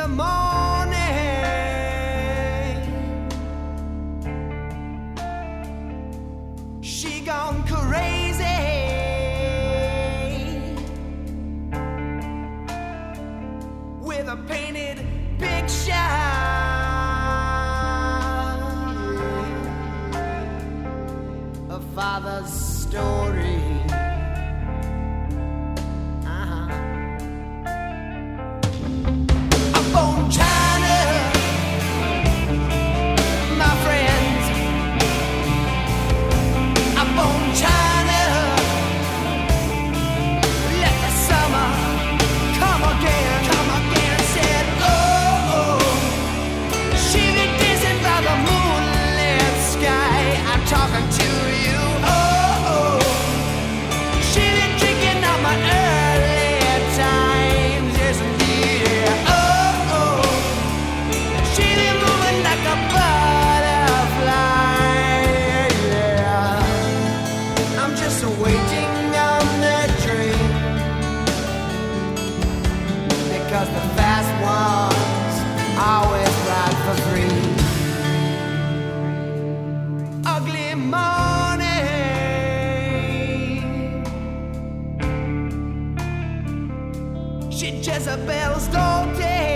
the morning. She gone crazy with a painted picture. A father's story. Bone China, my friends. I'm Bone China. Let the summer come again, come again. Said, oh, she be dancing by the moonlit sky. I'm talking to you. Oh, she be drinking up my early times. Yes, indeed. Yeah. Like a butterfly, yeah. I'm just waiting on the train, because the fast ones always ride for free. Ugly morning, she Jezebel's all day.